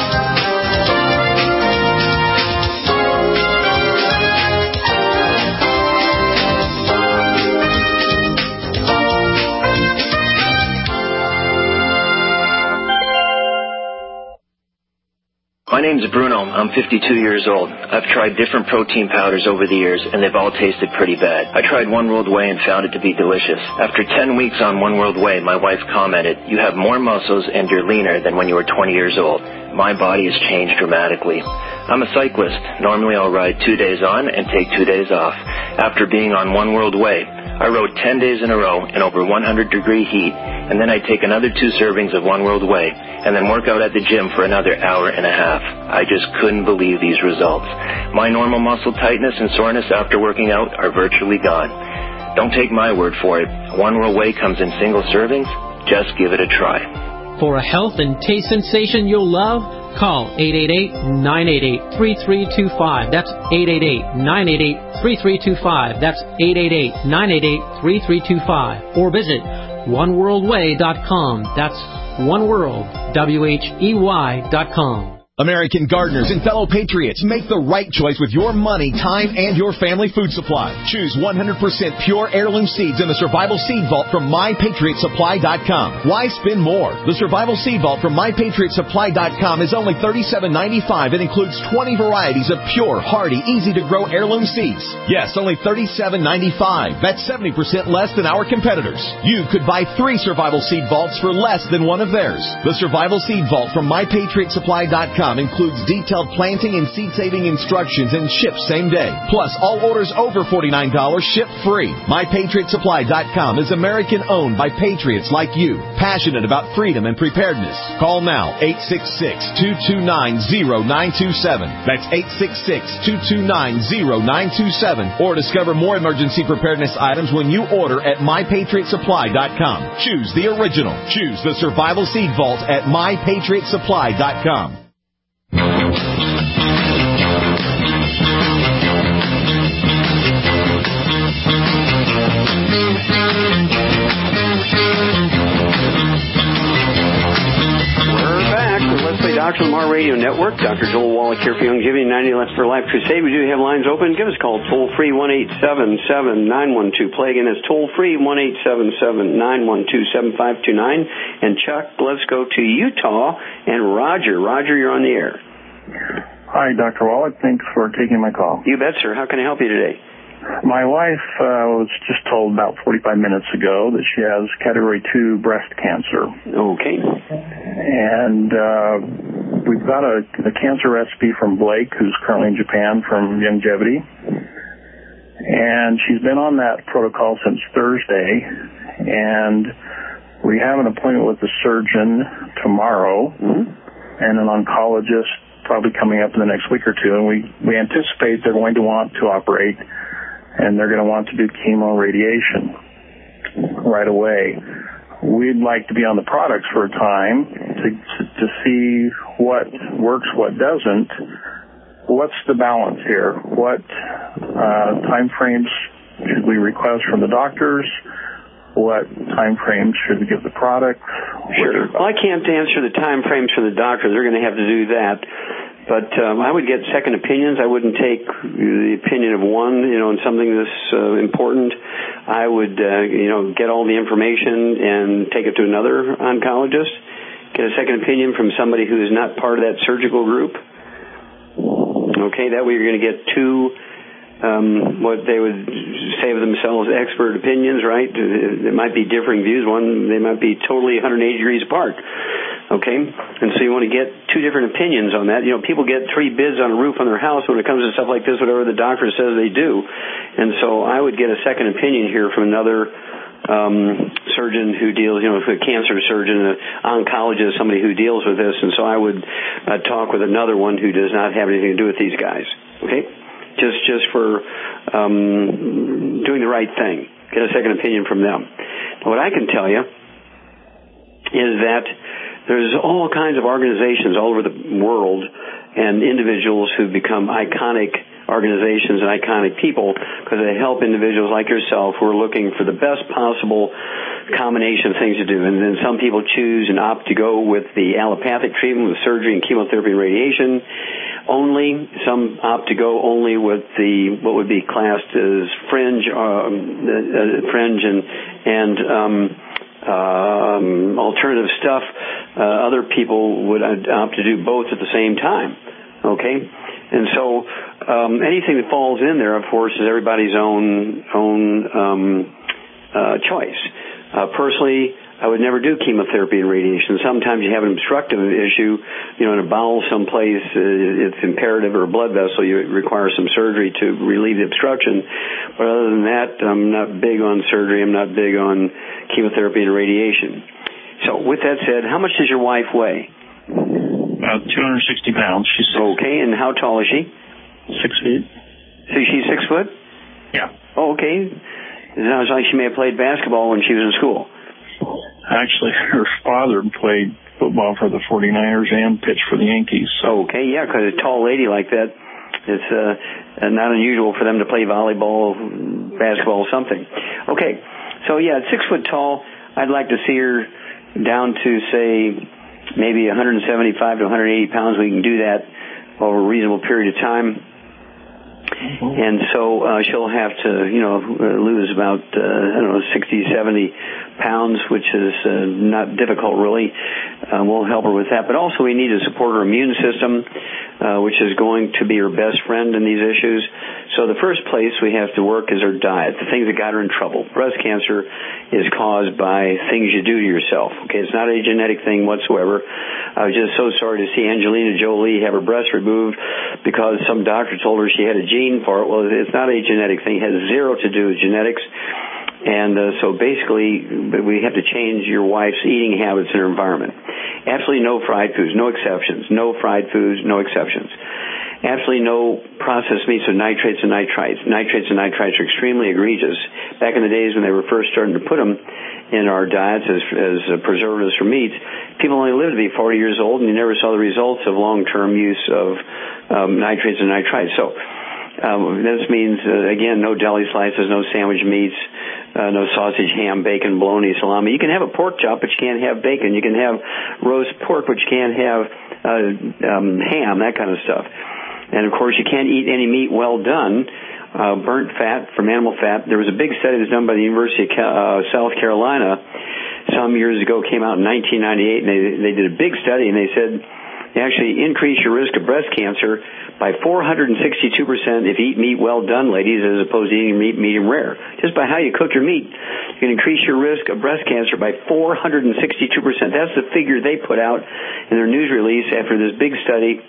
Speaker 13: My name's Bruno. I'm fifty-two years old. I've tried different protein powders over the years, and they've all tasted pretty bad. I tried One World Whey and found it to be delicious. After ten weeks on One World Whey, my wife commented, "You have more muscles and you're leaner than when you were twenty years old." My body has changed dramatically. I'm a cyclist. Normally I'll ride two days on and take two days off. After being on One World Whey, I rode ten days in a row in over one hundred degree heat, and then I take another two servings of One World Whey, and then work out at the gym for another hour and a half. I just couldn't believe these results. My normal muscle tightness and soreness after working out are virtually gone. Don't take my word for it. One World Whey comes in single servings. Just give it a try.
Speaker 14: For a health and taste sensation you'll love, call eight eight eight, nine eight eight, three three two five. That's eight eight eight, nine eight eight, three three two five. That's eight eight eight, nine eight eight, three three two five. Or visit one world way dot com. That's oneworld, W H E Y dot com.
Speaker 15: American gardeners and fellow patriots, make the right choice with your money, time, and your family food supply. Choose one hundred percent pure heirloom seeds in the Survival Seed Vault from my patriot supply dot com. Why spend more? The Survival Seed Vault from my patriot supply dot com is only thirty-seven ninety-five and includes twenty varieties of pure, hardy, easy-to-grow heirloom seeds. Yes, only thirty-seven ninety-five. That's seventy percent less than our competitors. You could buy three Survival Seed Vaults for less than one of theirs. The Survival Seed Vault from my patriot supply dot com includes detailed planting and seed-saving instructions and ships same day. Plus, all orders over forty-nine dollars ship free. my patriot supply dot com is American-owned by patriots like you, passionate about freedom and preparedness. Call now, eight six six, two two nine, zero nine two seven. That's eight six six, two two nine, zero nine two seven. Or discover more emergency preparedness items when you order at my patriot supply dot com. Choose the original. Choose the Survival Seed Vault at my patriot supply dot com.
Speaker 1: Doctor Lamar Radio Network. Doctor Joel Wallach here for Youngevity ninety Left for Life Crusade. We do have lines open. Give us a call toll free one eight seven seven, nine one two play. Again, that's toll free one eight seven seven, nine one two, seven five two nine. And Chuck, let's go to Utah and Roger. Roger, you're on the air.
Speaker 16: Hi, Doctor Wallach. Thanks for taking my call.
Speaker 1: You bet, sir. How can I help you today?
Speaker 16: My wife uh, was just told about forty-five minutes ago that she has category two breast cancer.
Speaker 1: Okay.
Speaker 16: And uh, we've got a, a cancer recipe from Blake, who's currently in Japan from Youngevity. And she's been on that protocol since Thursday. And we we have an appointment with the surgeon tomorrow,
Speaker 1: mm-hmm.
Speaker 16: and an oncologist probably coming up in the next week or two, and we, we anticipate they're going to want to operate, and they're going to want to do chemo radiation right away. We'd like to be on the products for a time to, to, to see what works, what doesn't. What's the balance here? What uh, time frames should we request from the doctors? What time frames should we give the product?
Speaker 1: Sure. Well, I can't answer the time frames for the doctor. They're going to have to do that. But um, I would get second opinions. I wouldn't take the opinion of one, you know, in something this uh, important. I would, uh, you know, get all the information and take it to another oncologist. Get a second opinion from somebody who is not part of that surgical group. Okay, that way you're going to get two, um, what they would say of themselves, expert opinions, right? There might be differing views. One, they might be totally one hundred eighty degrees apart. Okay, and so you want to get two different opinions on that. You know, people get three bids on a roof on their house when it comes to stuff like this, whatever the doctor says they do. And so I would get a second opinion here from another um, surgeon who deals, you know, a cancer surgeon, an oncologist, somebody who deals with this. And so I would uh, talk with another one who does not have anything to do with these guys. Okay, just just for um, doing the right thing. Get a second opinion from them. What I can tell you is that there's all kinds of organizations all over the world and individuals who've become iconic organizations and iconic people because they help individuals like yourself who are looking for the best possible combination of things to do. And then some people choose and opt to go with the allopathic treatment with surgery and chemotherapy and radiation only. Some opt to go only with the what would be classed as fringe, um, uh, fringe and and um, um, alternative stuff. Uh, other people would opt to do both at the same time. Okay, and so um, anything that falls in there, of course, is everybody's own own um, uh, choice. Uh, personally, I would never do chemotherapy and radiation. Sometimes you have an obstructive issue, you know, in a bowel someplace, uh, it's imperative, or a blood vessel, you require some surgery to relieve the obstruction. But other than that, I'm not big on surgery. I'm not big on chemotherapy and radiation. So with that said, how much does your wife weigh?
Speaker 16: About two hundred sixty pounds. She's six.
Speaker 1: Okay, and how tall is she?
Speaker 16: Six feet.
Speaker 1: So she's six foot?
Speaker 16: Yeah.
Speaker 1: Oh, okay. It sounds like she may have played basketball when she was in school.
Speaker 16: Actually, her father played football for the forty-niners and pitched for the Yankees. So.
Speaker 1: Okay, yeah, because a tall lady like that, it's uh, not unusual for them to play volleyball, basketball, something. Okay, so yeah, at six foot tall, I'd like to see her down to, say, maybe one hundred seventy-five to one hundred eighty pounds. We can do that over a reasonable period of time. Mm-hmm. And so uh, she'll have to, you know, lose about, uh, I don't know, sixty, seventy pounds, which is uh, not difficult, really. Uh, we'll help her with that. But also we need to support her immune system, uh, which is going to be her best friend in these issues. So the first place we have to work is her diet, the things that got her in trouble. Breast cancer is caused by things you do to yourself. Okay, it's not a genetic thing whatsoever. I was just so sorry to see Angelina Jolie have her breast removed because some doctor told her she had a gene for it. Well, it's not a genetic thing. It has zero to do with genetics. And uh, so basically, we have to change your wife's eating habits and her environment. Absolutely no fried foods, no exceptions. No fried foods, no exceptions. Absolutely no processed meats with nitrates and nitrites. Nitrates and nitrites are extremely egregious. Back in the days when they were first starting to put them in our diets as, as preservatives for meats, people only lived to be forty years old, and you never saw the results of long-term use of um, nitrates and nitrites. So um, this means, uh, again, no deli slices, no sandwich meats, uh, no sausage, ham, bacon, bologna, salami. You can have a pork chop, but you can't have bacon. You can have roast pork, but you can't have uh, um, ham, that kind of stuff. And, of course, you can't eat any meat well done, uh, burnt fat from animal fat. There was a big study that was done by the University of uh, South Carolina some years ago, came out in nineteen ninety-eight, and they, they did a big study, and they said they actually increase your risk of breast cancer by four hundred sixty-two percent if you eat meat well done, ladies, as opposed to eating meat medium rare. Just by how you cook your meat, you can increase your risk of breast cancer by four hundred sixty-two percent. That's the figure they put out in their news release after this big study.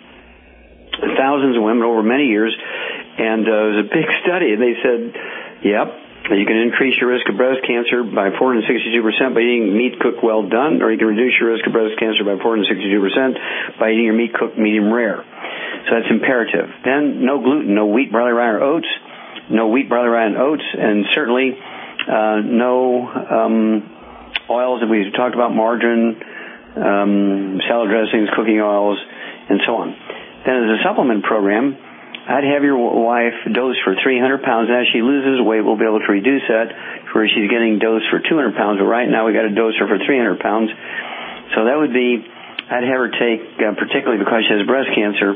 Speaker 1: Thousands of women over many years, and uh, it was a big study, and they said, yep, You can increase your risk of breast cancer by four hundred sixty-two percent by eating meat cooked well done, or you can reduce your risk of breast cancer by four hundred sixty-two percent by eating your meat cooked medium rare. So that's imperative. Then no gluten, no wheat, barley, rye, or oats, no wheat, barley, rye, and oats, and certainly uh, no um, oils that we've talked about, margarine, um, salad dressings, cooking oils, and so on. Then as a supplement program, I'd have your wife dose for three hundred pounds, and as she loses weight, we'll be able to reduce that to where she's getting dosed for two hundred pounds. But right now, we got to dose her for three hundred pounds. So that would be, I'd have her take, uh, particularly because she has breast cancer,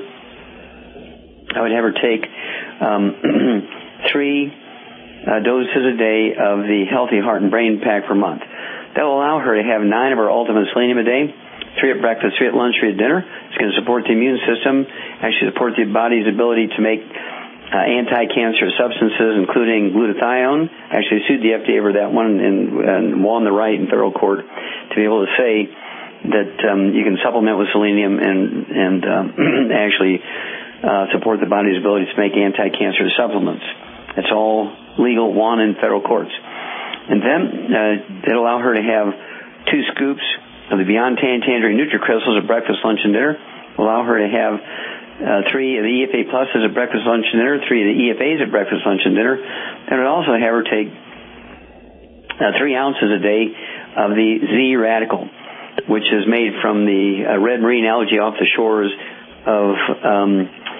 Speaker 1: I would have her take um, three uh, doses a day of the Healthy Heart and Brain Pack per month. That will allow her to have nine of our Ultimate Selenium a day, three at breakfast, three at lunch, three at dinner. It's going to support the immune system, actually support the body's ability to make uh, anti-cancer substances, including glutathione. Actually sued the F D A over that one and, and won the right in federal court to be able to say that um, you can supplement with selenium and, and um, actually uh, support the body's ability to make anti-cancer supplements. It's all legal, won in federal courts. And then uh, it'll allow her to have two scoops of the Beyond Tan Tangerine NutriCrystals at breakfast, lunch, and dinner. Will allow her to have uh, three of the E F A Pluses at breakfast, lunch, and dinner, three of the E F As at breakfast, lunch, and dinner. And it would also have her take uh, three ounces a day of the Z Radical, which is made from the uh, red marine algae off the shores of um,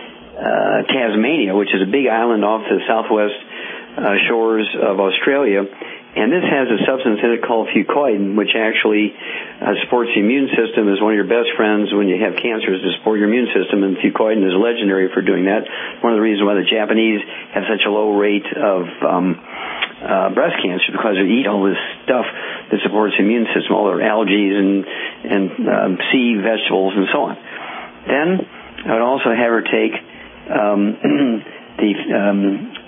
Speaker 1: uh, Tasmania, which is a big island off the southwest uh, shores of Australia. And this has a substance in it called fucoidan, which actually uh, supports the immune system, is one of your best friends when you have cancer, is to support your immune system, and fucoidan is legendary for doing that. One of the reasons why the Japanese have such a low rate of um, uh, breast cancer, because they eat all this stuff that supports the immune system, all their algae and, and um, sea vegetables and so on. Then I would also have her take um, the um,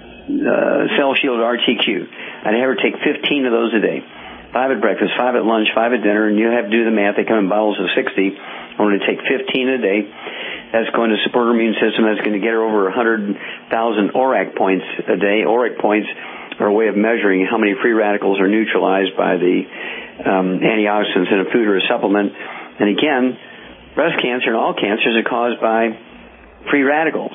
Speaker 1: uh, Cell Shield R T Q. I'd have her take fifteen of those a day. Five at breakfast, five at lunch, five at dinner, and you have to do the math. They come in bottles of sixty. I'm going to take fifteen a day. That's going to support her immune system. That's going to get her over one hundred thousand O R A C points a day. O R A C points are a way of measuring how many free radicals are neutralized by the um, antioxidants in a food or a supplement. And again, breast cancer and all cancers are caused by free radicals,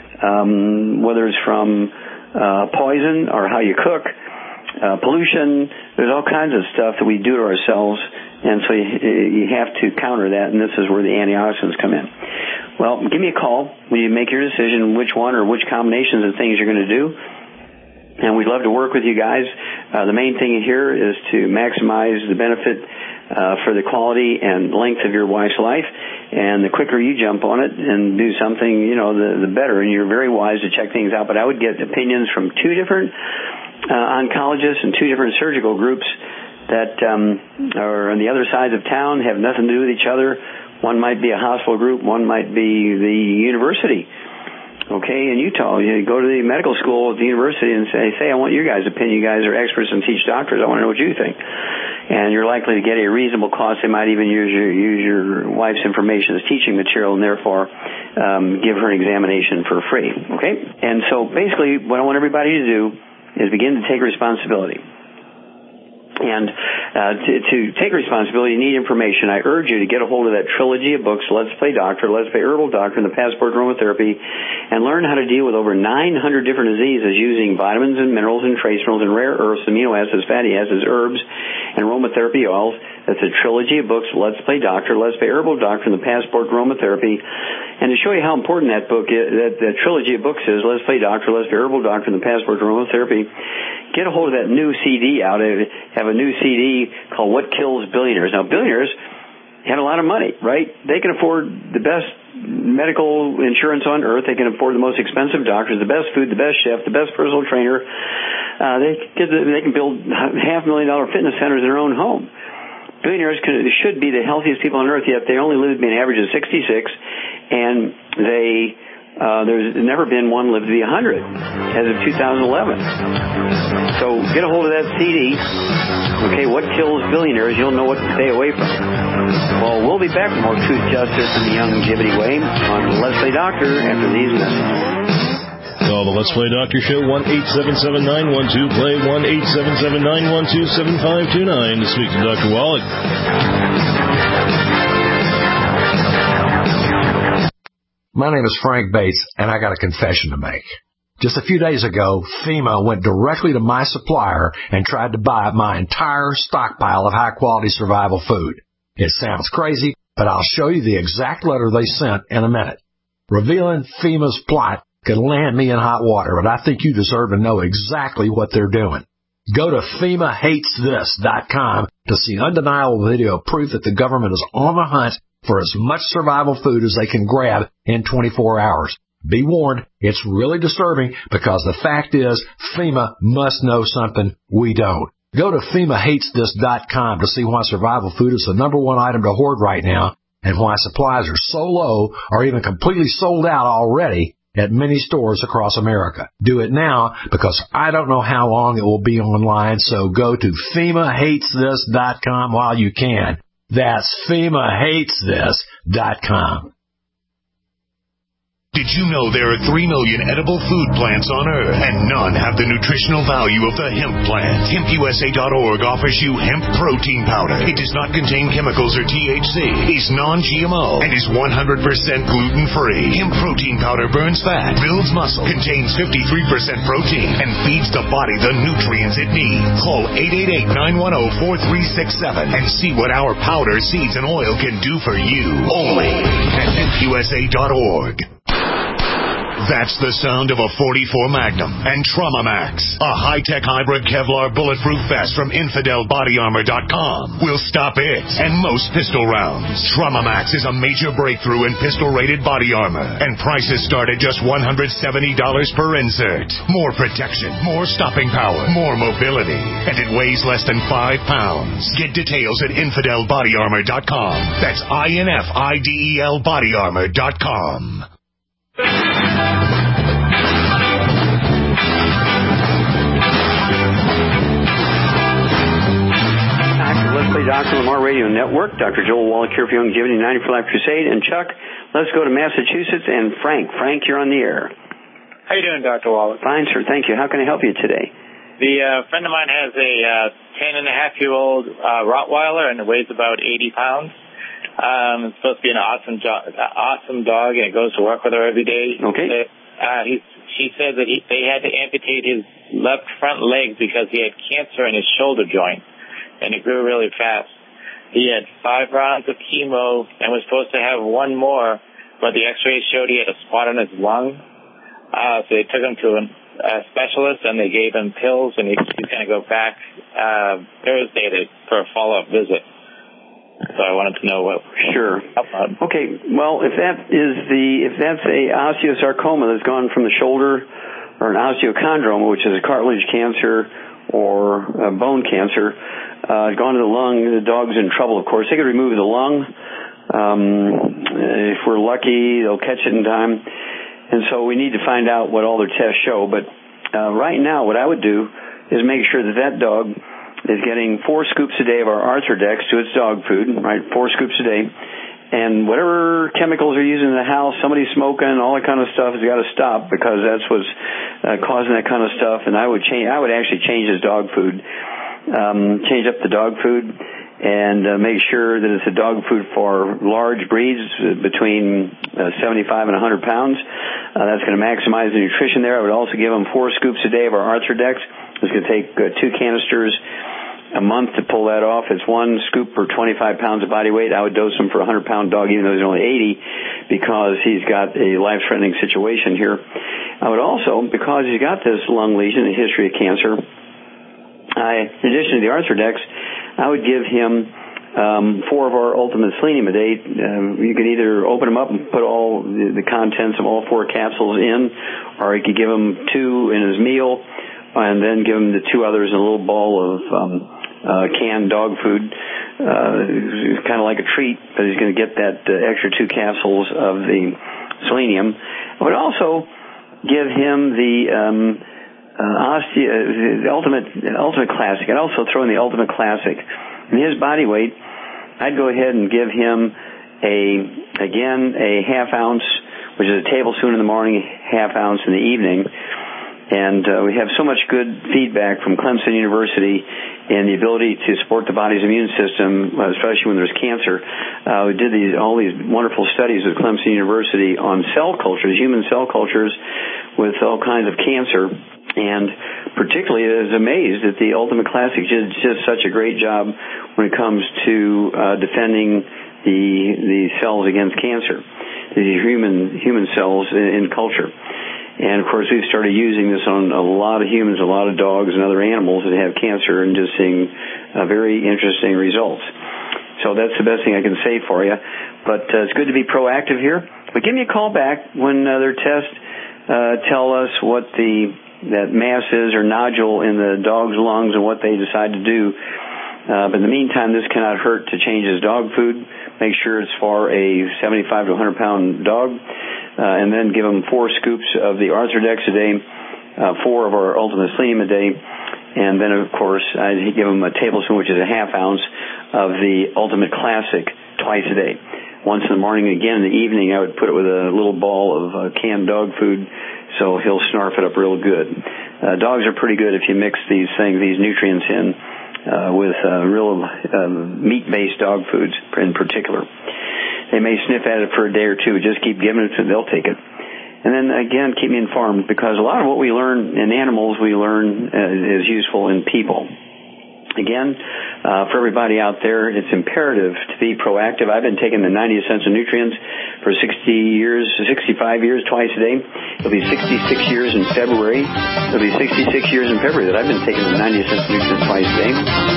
Speaker 1: um, whether it's from uh, poison or how you cook. Uh, pollution, there's all kinds of stuff that we do to ourselves, and so you, you have to counter that, and this is where the antioxidants come in. Well, give me a call when you make your decision which one or which combinations of things you're going to do, and we'd love to work with you guys. Uh, the main thing here is to maximize the benefit uh, for the quality and length of your wife's life, and the quicker you jump on it and do something, you know, the, the better, and you're very wise to check things out. But I would get opinions from two different Uh, oncologists and two different surgical groups that um, are on the other sides of town, have nothing to do with each other. One might be a hospital group, one might be the university. Okay, in Utah, you go to the medical school at the university and say, say, I want your guys' opinion. You guys are experts and teach doctors. I want to know what you think. And you're likely to get a reasonable cost. They might even use your, use your wife's information as teaching material and therefore um, give her an examination for free. Okay? And so basically what I want everybody to do is begin to take responsibility. And uh, to, to take responsibility, you need information. I urge you to get a hold of that trilogy of books, Let's Play Doctor, Let's Play Herbal Doctor, and the Passport to Aromatherapy, and learn how to deal with over nine hundred different diseases using vitamins and minerals and trace minerals and rare earths, amino acids, fatty acids, herbs, and aromatherapy oils. That's a trilogy of books, Let's Play Doctor, Let's Play Herbal Doctor, and the Passport to Aromatherapy. And to show you how important that book is, that, that trilogy of books is, Let's Play Doctor, Let's Play Herbal Doctor, and the Passport to Aromatherapy, get a hold of that new C D out. I have a new C D called What Kills Billionaires. Now, billionaires have a lot of money, right? They can afford the best medical insurance on earth. They can afford the most expensive doctors, the best food, the best chef, the best personal trainer. Uh, they, get the, they can build half million dollar fitness centers in their own home. Billionaires could, should be the healthiest people on earth, yet they only live to be an average of sixty-six, and they uh, there's never been one lived to be one hundred as of two thousand eleven. So get a hold of that C D. Okay, What Kills Billionaires? You'll know what to stay away from. Well, we'll be back with more Truth, Justice, and the Longevity Way on Let's Play Doctor after these messages.
Speaker 6: Call the Let's Play Doctor Show, one eight seven seven, nine one two, play, one eight seven seven, nine one two, seven five two nine to speak to Doctor Wallach.
Speaker 17: My name is Frank Bates, and I got a confession to make. Just a few days ago, FEMA went directly to my supplier and tried to buy my entire stockpile of high-quality survival food. It sounds crazy, but I'll show you the exact letter they sent in a minute. Revealing FEMA's plot could land me in hot water, but I think you deserve to know exactly what they're doing. Go to FEMA hates this dot com to see undeniable video proof that the government is on the hunt for as much survival food as they can grab in twenty-four hours. Be warned, it's really disturbing because the fact is FEMA must know something we don't. Go to FEMA hates this dot com to see why survival food is the number one item to hoard right now and why supplies are so low or even completely sold out already at many stores across America. Do it now because I don't know how long it will be online, so go to FEMA hates this dot com while you can. That's FEMA hates this dot com.
Speaker 18: Did you know there are three million edible food plants on Earth, and none have the nutritional value of the hemp plant? hemp U S A dot org offers you hemp protein powder. It does not contain chemicals or T H C, is non G M O, and is one hundred percent gluten-free. Hemp protein powder burns fat, builds muscle, contains fifty-three percent protein, and feeds the body the nutrients it needs. Call eight eight eight, nine one zero, four three six seven and see what our powder, seeds, and oil can do for you. Only at hemp U S A dot org. That's the sound of a forty-four Magnum and Trauma Max, a high-tech hybrid Kevlar bulletproof vest from Infidel Body Armor dot com. Will stop it and most pistol rounds. Trauma Max is a major breakthrough in pistol-rated body armor, and prices start at just one hundred seventy dollars per insert. More protection, more stopping power, more mobility, and it weighs less than five pounds. Get details at Infidel Body Armor dot com. That's I N F I D E L Body Armor dot com.
Speaker 1: Let's Play Doctor Lamar Radio Network. Doctor Joel Wallach here for Young Giving ninety for Life Crusade. And Chuck, let's go to Massachusetts and Frank. Frank, you're on the air.
Speaker 19: How you doing, Doctor Wallach?
Speaker 1: Fine, sir. Thank you. How can I help you today?
Speaker 19: The uh, friend of mine has a uh, ten and a half year old uh, Rottweiler, and it weighs about eighty pounds. Um, it's supposed to be an awesome, jo- awesome dog, and it goes to work with her every day.
Speaker 1: Okay.
Speaker 19: Uh, he, she said that he, they had to amputate his left front leg because he had cancer in his shoulder joint, and it grew really fast. He had five rounds of chemo and was supposed to have one more, but the x-rays showed he had a spot on his lung. Uh, so they took him to a uh, specialist, and they gave him pills, and he, he's going to go back uh, Thursday to, for a follow-up visit. So I wanted to know what.
Speaker 1: Sure. Okay. Well, if that is the if that's a osteosarcoma that's gone from the shoulder, or an osteochondroma, which is a cartilage cancer or a bone cancer, uh, gone to the lung, the dog's in trouble. Of course, they could remove the lung. Um, if we're lucky, they'll catch it in time. And so we need to find out what all their tests show. But uh, right now, what I would do is make sure that that dog is getting four scoops a day of our Arthrodex to its dog food, right? Four scoops a day. And whatever chemicals are using in the house, somebody's smoking, all that kind of stuff has got to stop, because that's what's uh, causing that kind of stuff. And I would change, I would actually change his dog food, um, change up the dog food, and uh, make sure that it's a dog food for large breeds between uh, seventy-five and one hundred pounds. Uh, that's going to maximize the nutrition there. I would also give him four scoops a day of our Arthrodex. It's going to take uh, two canisters a month to pull that off. It's one scoop per twenty-five pounds of body weight. I would dose him for a one hundred pound dog, even though he's only eighty, because he's got a life-threatening situation here. I would also, because he's got this lung lesion, a history of cancer, I, in addition to the Arthrodex, I would give him um, four of our Ultimate Selenium a day. Uh, you can either open them up and put all the, the contents of all four capsules in, or you could give him two in his meal, and then give him the two others in a little bowl of um, uh, canned dog food. Uh, kind of like a treat, but he's going to get that uh, extra two capsules of the selenium. I would also give him the um, uh, osteo, the ultimate ultimate classic. I'd also throw in the ultimate classic. In his body weight, I'd go ahead and give him a again a half ounce which is a tablespoon in the morning, half ounce in the evening. And uh, we have so much good feedback from Clemson University in the ability to support the body's immune system, especially when there's cancer. Uh, we did these all these wonderful studies with Clemson University on cell cultures, human cell cultures with all kinds of cancer. And particularly, I was amazed that the Ultimate Classic did just such a great job when it comes to uh, defending the the cells against cancer, the human human cells in, in culture. And, of course, we've started using this on a lot of humans, a lot of dogs, and other animals that have cancer, and just seeing uh, very interesting results. So that's the best thing I can say for you. But uh, it's good to be proactive here. But give me a call back when uh, their tests uh, tell us what the that mass is or nodule in the dog's lungs and what they decide to do. Uh, but in the meantime, this cannot hurt to change his dog food. Make sure it's for a seventy-five to one hundred pound dog. Uh, and then give them four scoops of the Arthrodex a day, uh, four of our Ultimate Selenium a day, and then, of course, I give them a tablespoon, which is a half ounce, of the Ultimate Classic twice a day. Once in the morning, again in the evening, I would put it with a little ball of uh, canned dog food, so he'll snarf it up real good. Uh, dogs are pretty good if you mix these things, these nutrients in, uh, with uh, real uh, meat-based dog foods in particular. They may sniff at it for a day or two. Just keep giving it to them. They'll take it. And then, again, keep me informed, because a lot of what we learn in animals, we learn uh, is useful in people. Again, uh, for everybody out there, it's imperative to be proactive. I've been taking the ninety Essential Nutrients for sixty years, sixty-five years, twice a day. It'll be sixty-six years in February. It'll be sixty-six years in February that I've been taking the ninety Essential Nutrients twice a day.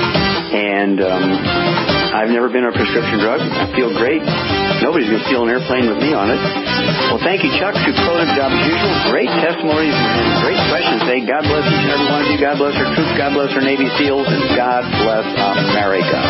Speaker 1: And um, I've never been on a prescription drug. I feel great. Nobody's going to steal an airplane with me on it. Well, thank you, Chuck. Superlative job as usual. Great testimonies and great questions today. God bless each and every one of you. God bless our troops. God bless our Navy SEALs. And God bless America.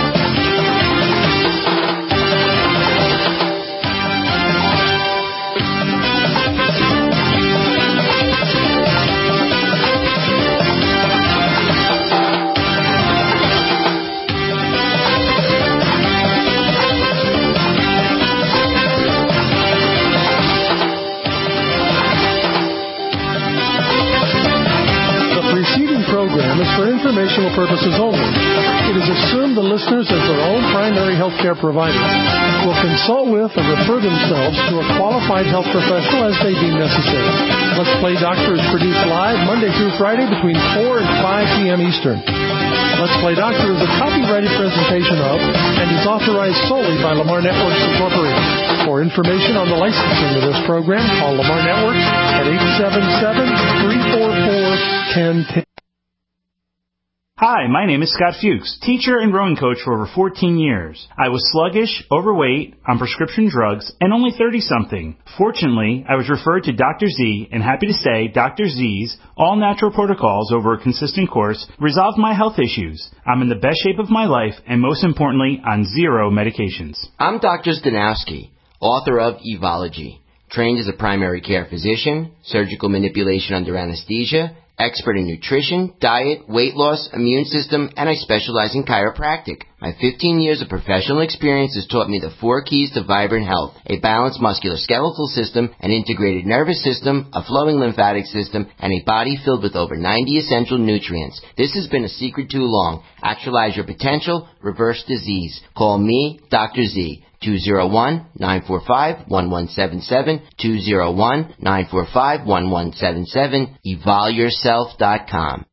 Speaker 3: Program is for informational purposes only. It is assumed the listeners, as their own primary health care provider, will consult with or refer themselves to a qualified health professional as they deem necessary. Let's Play Doctor is produced live Monday through Friday between four and five p.m. Eastern. Let's Play Doctor is a copyrighted presentation of and is authorized solely by Lamar Networks Incorporated. For information on the licensing of this program, call Lamar Networks at eight seven seven, three four four, one zero one zero.
Speaker 20: Hi, my name is Scott Fuchs, teacher and rowing coach for over fourteen years. I was sluggish, overweight, on prescription drugs, and only thirty-something. Fortunately, I was referred to Doctor Z, and happy to say Doctor Z's all-natural protocols over a consistent course resolved my health issues. I'm in the best shape of my life, and most importantly, on zero medications.
Speaker 21: I'm Doctor Zdanowski, author of Evology, trained as a primary care physician, surgical manipulation under anesthesia, expert in nutrition, diet, weight loss, immune system, and I specialize in chiropractic. My fifteen years of professional experience has taught me the four keys to vibrant health: a balanced musculoskeletal system, an integrated nervous system, a flowing lymphatic system, and a body filled with over ninety essential nutrients. This has been a secret too long. Actualize your potential, reverse disease. Call me, Doctor Z. two oh one, nine four five, one one seven seven, two oh one, nine four five, one one seven seven, evol yourself dot com.